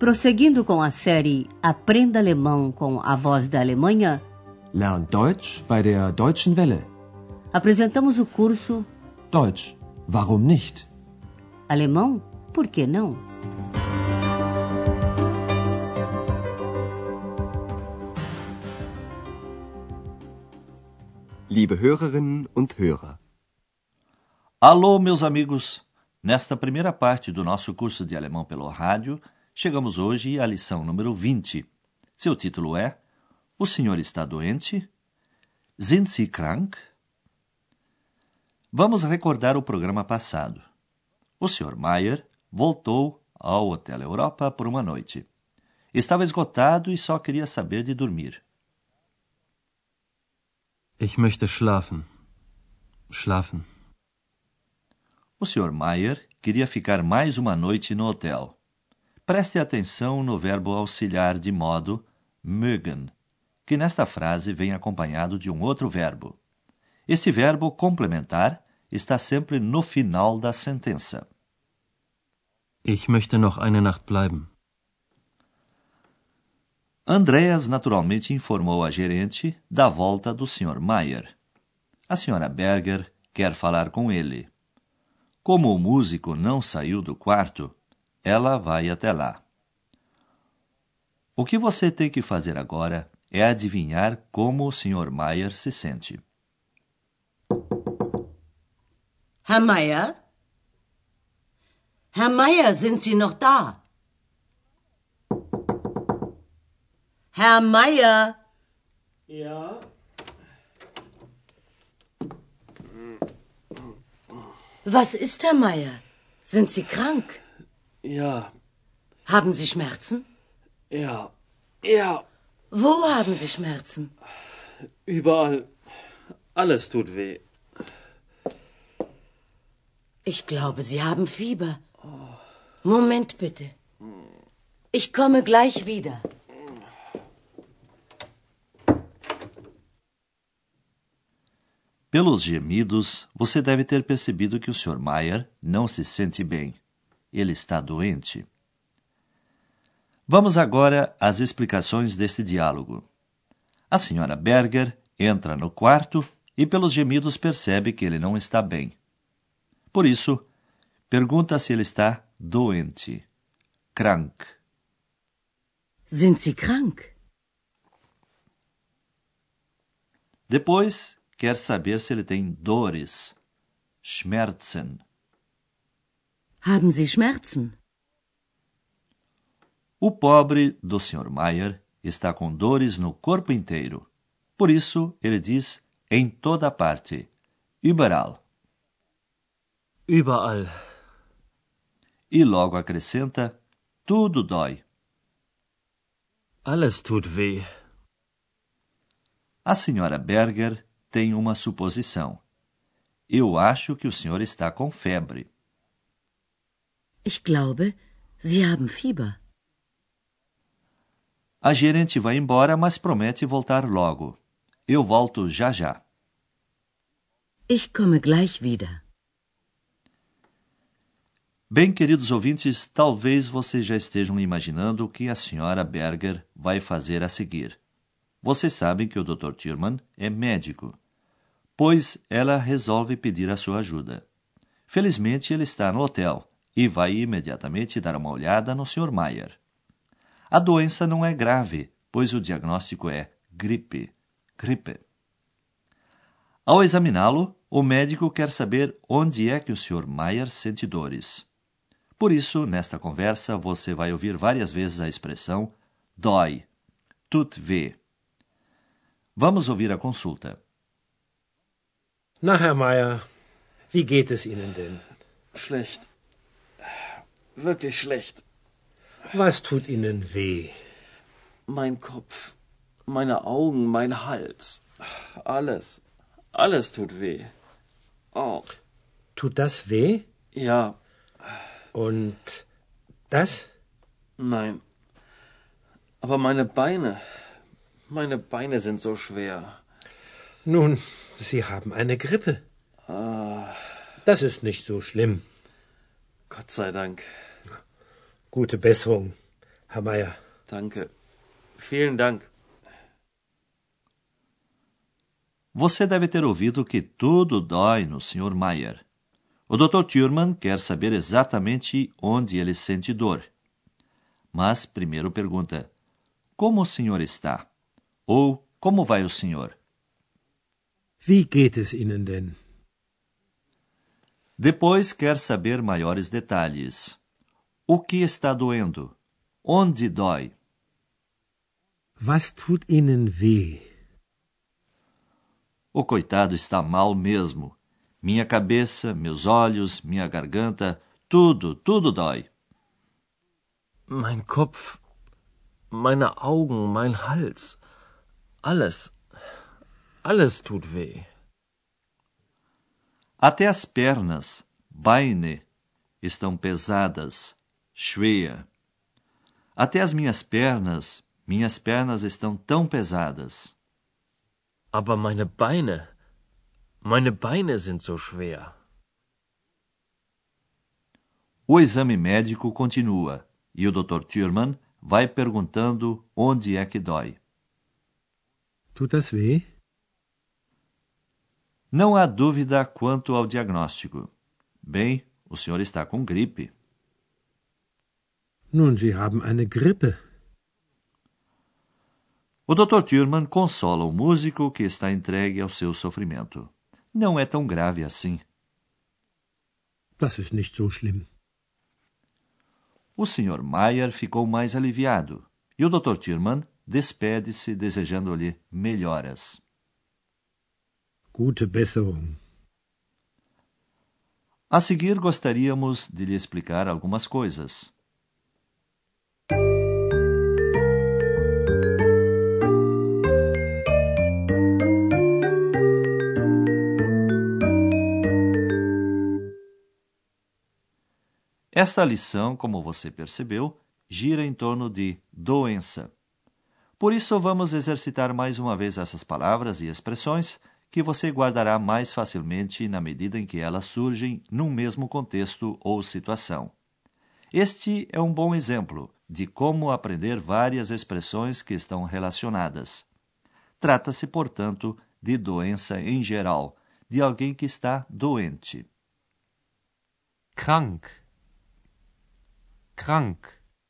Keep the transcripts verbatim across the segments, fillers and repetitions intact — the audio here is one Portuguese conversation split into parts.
Prosseguindo com a série Aprenda Alemão com a Voz da Alemanha, Lern Deutsch bei der Deutschen Welle. Apresentamos o curso Deutsch, warum nicht? Alemão, por que não? Liebe Hörerinnen und Hörer. Alô, meus amigos! Nesta primeira parte do nosso curso de alemão pelo rádio, chegamos hoje à lição número vinte. Seu título é O senhor está doente? Sind Sie krank? Vamos recordar o programa passado. O senhor Mayer voltou ao Hotel Europa por uma noite. Estava esgotado e só queria saber de dormir. Ich möchte schlafen. Schlafen. O senhor Mayer queria ficar mais uma noite no hotel. Preste atenção no verbo auxiliar de modo mögen, que nesta frase vem acompanhado de um outro verbo. Este verbo complementar está sempre no final da sentença. Ich möchte noch eine Nacht bleiben. Andreas naturalmente informou a gerente da volta do senhor Mayer. A senhora Berger quer falar com ele. Como o músico não saiu do quarto, ela vai até lá. O que você tem que fazer agora é adivinhar como o senhor Mayer se sente. Herr Mayer? Herr Mayer, sind Sie noch da? Herr Mayer? Ja? Was ist, Herr Mayer? Sind Sie krank? Ja. Haben Sie Schmerzen? Ja. Ja. Wo haben Sie Schmerzen? Überall. Alles tut weh. Ich glaube, Sie haben Fieber. Moment bitte. Ich komme gleich wieder. Pelos gemidos, você deve ter percebido que o senhor Mayer não se sente bem. Ele está doente. Vamos agora às explicações deste diálogo. A senhora Berger entra no quarto e pelos gemidos percebe que ele não está bem. Por isso, pergunta se ele está doente. Krank. Sind Sie krank? Depois, quer saber se ele tem dores. Schmerzen. Haben Sie Schmerzen? O pobre do senhor Mayer está com dores no corpo inteiro. Por isso, ele diz em toda parte. Überall. Überall. E logo acrescenta, tudo dói. Alles tut weh. A senhora Berger tem uma suposição. Eu acho que o senhor está com febre. Ich glaube, Sie haben Fieber. A gerente vai embora, mas promete voltar logo. Eu volto já já. Ich komme gleich wieder. Bem, queridos ouvintes, talvez vocês já estejam imaginando o que a senhora Berger vai fazer a seguir. Vocês sabem que o doutor Thürmann é médico, pois ela resolve pedir a sua ajuda. Felizmente, ele está no hotel e vai imediatamente dar uma olhada no senhor Mayer. A doença não é grave, pois o diagnóstico é gripe. Gripe. Ao examiná-lo, o médico quer saber onde é que o senhor Mayer sente dores. Por isso, nesta conversa, você vai ouvir várias vezes a expressão dói, tut weh. Vamos ouvir a consulta. Na, Herr Mayer, wie geht es Ihnen denn? Schlecht. Wirklich schlecht. Was tut Ihnen weh? Mein Kopf, meine Augen, mein Hals. Alles. Alles tut weh. Oh. Tut das weh? Ja. Und das? Nein. Aber meine Beine, meine Beine sind so schwer. Nun, Sie haben eine Grippe. Ah. Das ist nicht so schlimm. Gott sei Dank. Gute Besserung. Herr Meier. Danke. Vielen Dank. Você deve ter ouvido que tudo dói no senhor Mayer. O doutor Thurman quer saber exatamente onde ele sente dor. Mas primeiro pergunta: como o senhor está? Ou como vai o senhor? Wie geht es Ihnen denn? Depois quer saber maiores detalhes. O que está doendo? Onde dói? Was tut Ihnen weh? O coitado está mal mesmo. Minha cabeça, meus olhos, minha garganta, tudo, tudo dói. Mein Kopf, meine Augen, mein Hals. Alles, alles tut weh. Até as pernas, Beine, estão pesadas, schwer. Até as minhas pernas, minhas pernas estão tão pesadas. Aber meine Beine, meine Beine sind so schwer. O exame médico continua e o doutor Thurman vai perguntando onde é que dói. Tut das weh? Não há dúvida quanto ao diagnóstico. Bem, o senhor está com gripe. Nun, Sie haben eine Grippe. O doutor Thurman consola o músico que está entregue ao seu sofrimento. Não é tão grave assim. Das ist nicht so schlimm. O senhor Mayer ficou mais aliviado e o doutor Thurman despede-se desejando-lhe melhoras. Gute Besserung. A seguir, gostaríamos de lhe explicar algumas coisas. Esta lição, como você percebeu, gira em torno de doença. Por isso, vamos exercitar mais uma vez essas palavras e expressões que você guardará mais facilmente na medida em que elas surgem num mesmo contexto ou situação. Este é um bom exemplo de como aprender várias expressões que estão relacionadas. Trata-se, portanto, de doença em geral, de alguém que está doente. Krank. Krank.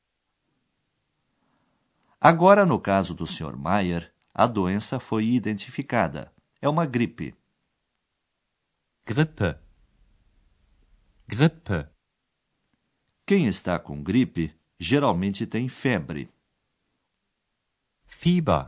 Agora, no caso do senhor Mayer, a doença foi identificada. É uma gripe. Grippe. Grippe. Quem está com gripe geralmente tem febre. Fieber.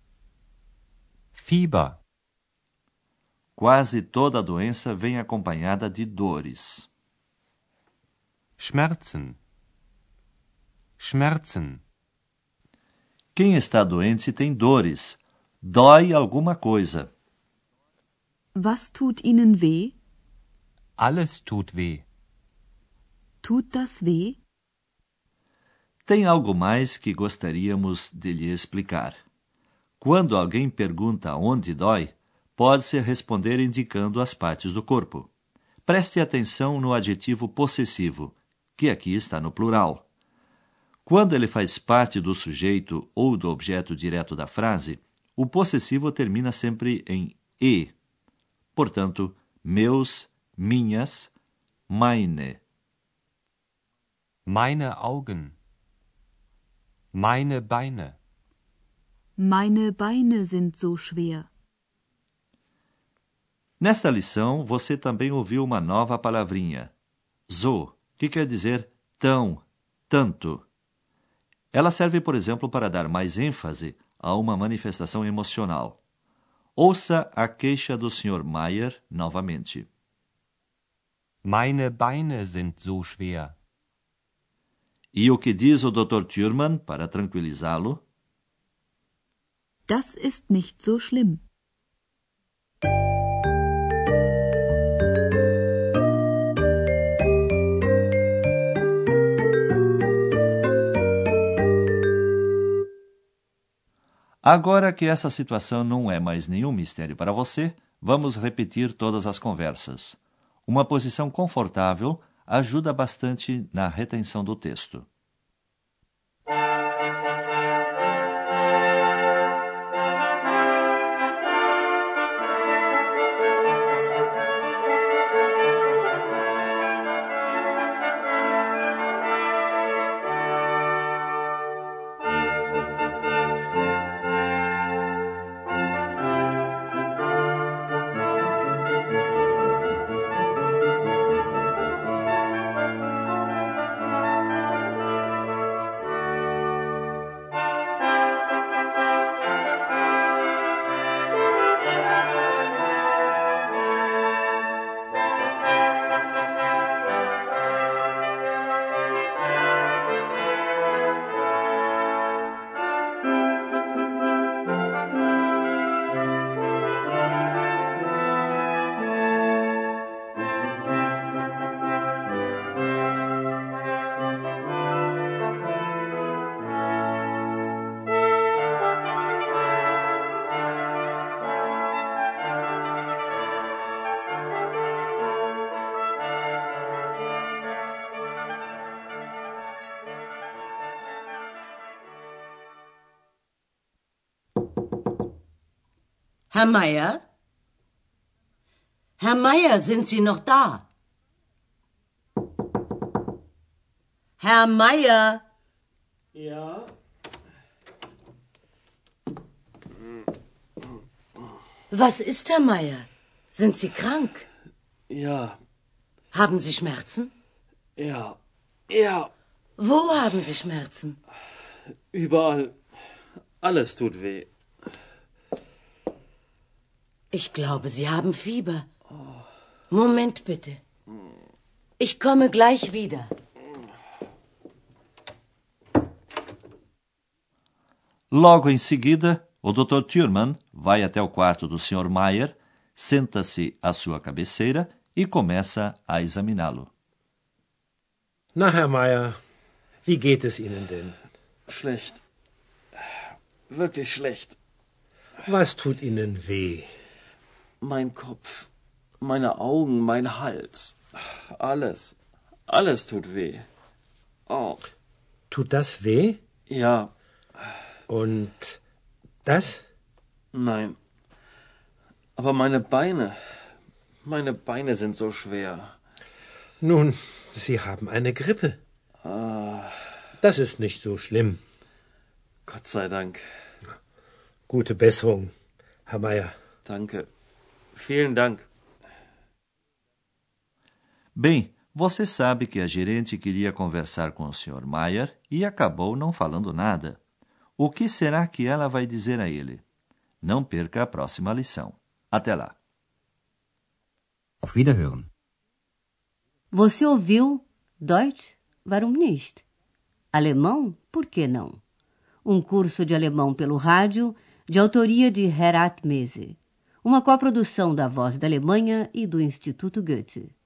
Fieber. Quase toda a doença vem acompanhada de dores. Schmerzen. Schmerzen. Quem está doente tem dores. Dói alguma coisa. Was tut Ihnen weh? Alles tut weh. Tut das weh? Tem algo mais que gostaríamos de lhe explicar. Quando alguém pergunta onde dói, pode-se responder indicando as partes do corpo. Preste atenção no adjetivo possessivo, que aqui está no plural. Quando ele faz parte do sujeito ou do objeto direto da frase, o possessivo termina sempre em e. Portanto, meus, minhas, meine. Meine Augen. Meine Beine. Meine Beine sind so schwer. Nesta lição, você também ouviu uma nova palavrinha, so, que quer dizer tão, tanto. Ela serve, por exemplo, para dar mais ênfase a uma manifestação emocional. Ouça a queixa do senhor Mayer novamente. Meine Beine sind so schwer. E o que diz o doutor Thurman para tranquilizá-lo? Das ist nicht so schlimm. Agora que essa situação não é mais nenhum mistério para você, vamos repetir todas as conversas. Uma posição confortável ajuda bastante na retenção do texto. Herr Meier? Herr Meier, sind Sie noch da? Herr Meier? Ja? Was ist, Herr Meier? Sind Sie krank? Ja. Haben Sie Schmerzen? Ja. Ja. Wo haben Sie Schmerzen? Überall. Alles tut weh. Ich glaube, Sie haben Fieber. Moment bitte. Ich komme gleich wieder. Logo em seguida, o doutor Thurman vai até o quarto do senhor Mayer, senta-se à sua cabeceira e começa a examiná-lo. Na, Herr Meier, wie geht es Ihnen denn? Schlecht. Wirklich schlecht. Was tut Ihnen weh? Mein Kopf, meine Augen, mein Hals. Alles. Alles tut weh. Oh. Tut das weh? Ja. Und das? Nein. Aber meine Beine. Meine Beine sind so schwer. Nun, Sie haben eine Grippe. Ah. Das ist nicht so schlimm. Gott sei Dank. Gute Besserung, Herr Meier. Danke. Vielen Dank. Bem, você sabe que a gerente queria conversar com o senhor Mayer e acabou não falando nada. O que será que ela vai dizer a ele? Não perca a próxima lição. Até lá. Auf Wiederhören. Você ouviu Deutsch? Warum nicht? Alemão? Por que não? Um curso de alemão pelo rádio, de autoria de Herat Mese. Uma coprodução da Voz da Alemanha e do Instituto Goethe.